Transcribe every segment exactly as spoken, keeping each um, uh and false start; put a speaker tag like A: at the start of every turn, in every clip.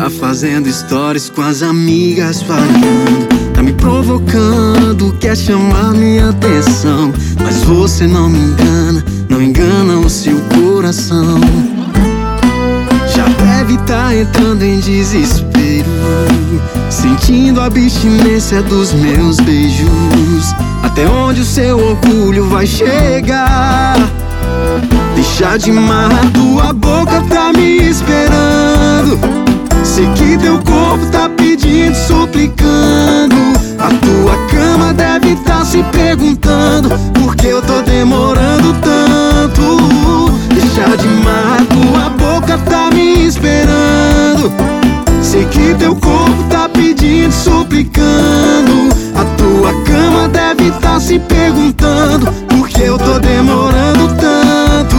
A: Tá fazendo stories com as amigas falando, tá me provocando, quer chamar minha atenção. Mas você não me engana, não engana o seu coração. Já deve tá entrando em desespero, sentindo a abstinência dos meus beijos. Até onde o seu orgulho vai chegar? Deixa de marrar, tua boca tá me esperando. Sei que teu corpo tá pedindo, suplicando. A tua cama deve tá se perguntando por que eu tô demorando tanto. Deixa de marrar, tua boca tá me esperando. Sei que teu corpo tá pedindo, suplicando. A tua cama deve tá se perguntando por que eu tô demorando tanto.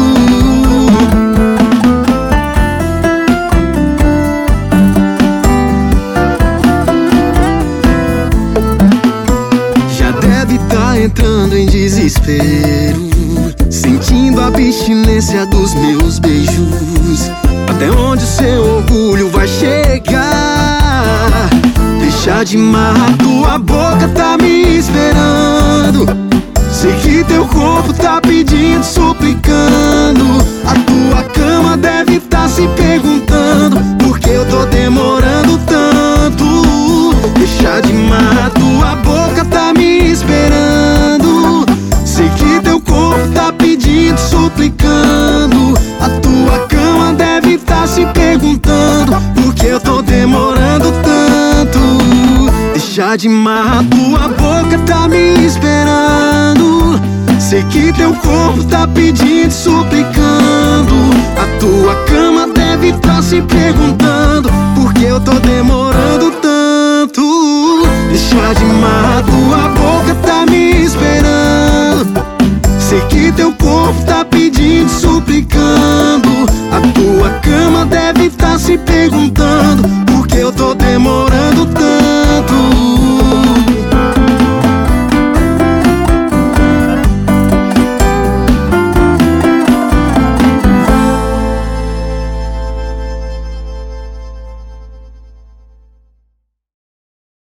A: Já deve tá entrando em desespero, sentindo a abstinência dos meus beijos. Até onde o seu orgulho vai chegar? Deixa de marrar, tua boca tá me esperando. Sei que teu corpo tá pedindo, suplicando. A tua cama deve tá se perguntando por que eu tô demorando tanto. Deixa de marrar, tua boca tá me esperando. Sei que teu corpo tá pedindo, suplicando. A tua cama deve tá se perguntando por que eu tô demorando tanto. Deixa de marrar, tua boca tá me esperando. Sei que teu corpo tá pedindo, suplicando. A tua cama deve tá se perguntando por que eu tô demorando tanto. Deixa de marrar, tua boca tá me esperando. Sei que teu corpo tá pedindo, suplicando. A tua cama deve tá se perguntando